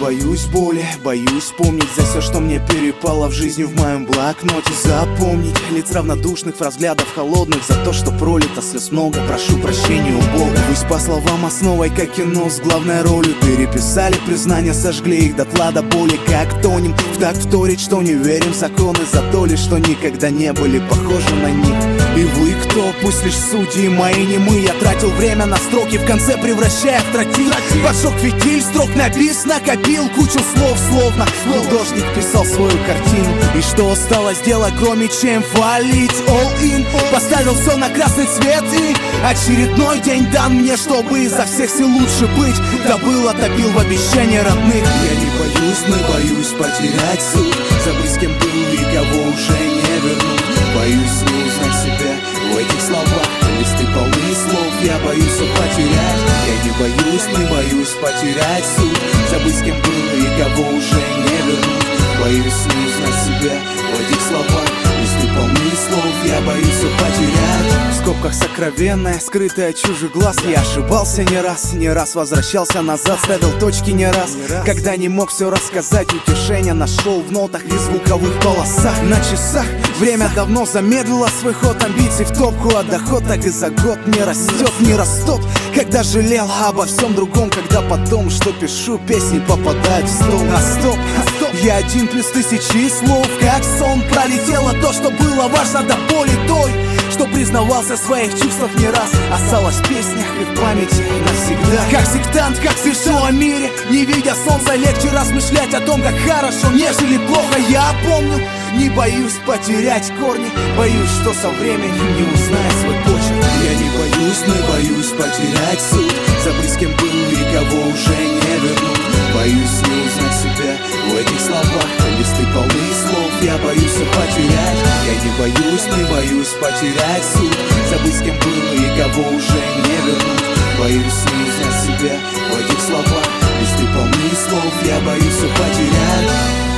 боюсь боли, боюсь помнить за все, что мне перепало в жизни в моем блокноте. Запомнить лиц равнодушных, взглядов холодных, за то, что пролито слез много, прошу прощения у Бога. Пусть по словам основой, как кино с главной ролью, переписали признания, сожгли их дотла до боли. Как тонем, в так вторить, что не верим в законы, за то лишь, что никогда не были похожи на них. И вы кто? Пусть лишь судьи мои не мы. Я тратил время на строки, в конце превращая в тротил. Поджег фитиль, строк напис, накопил кучу слов, словно художник писал свою картину. И что осталось делать, кроме чем валить all in? Поставил все на красный цвет, и очередной день дан мне, чтобы изо всех сил лучше быть. Добыл, отопил в обещания родных. Я не боюсь, но боюсь потерять суд, забыть, с кем был и кого уже не вернуть. Боюсь не узнать себя в этих словах, листы полны слов, я боюсь все потерять. Я не боюсь, не боюсь потерять суть, забыть, с кем был и кого уже не вернуть. Боюсь не узнать себя в этих словах, листы полны слов, я боюсь все потерять. В скобках сокровенное, скрытое от чужих глаз. Я ошибался не раз возвращался назад, ставил точки не раз, когда не мог все рассказать. Утешение нашел в нотах и звуковых полосах. На часах время давно замедлило свой ход, амбиций в топку, а доход так и за год не растет, не растет. Когда жалел обо всем другом, когда потом, что пишу, песни попадают в стол. А стоп, я один плюс тысячи слов, как сон. Пролетело то, что было важно до боли той, что признавался в своих чувствах не раз. Осталось в песнях и в памяти навсегда. Как сектант, как совершил о мире, не видя солнца, легче размышлять о том, как хорошо, нежели плохо. Я помню, не боюсь потерять корни, боюсь, что со временем не узнаю свой почерк. Я не боюсь, но боюсь потерять суть, забыть, с кем был и кого уже не вернуть. Боюсь не узнать себя в этих словах, листы полны слов, я боюсь все потерять. Я не боюсь потерять суть, забыть, с кем был и кого уже не вернуть. Боюсь не узнать себя в этих словах, листы полны слов, я боюсь все потерять.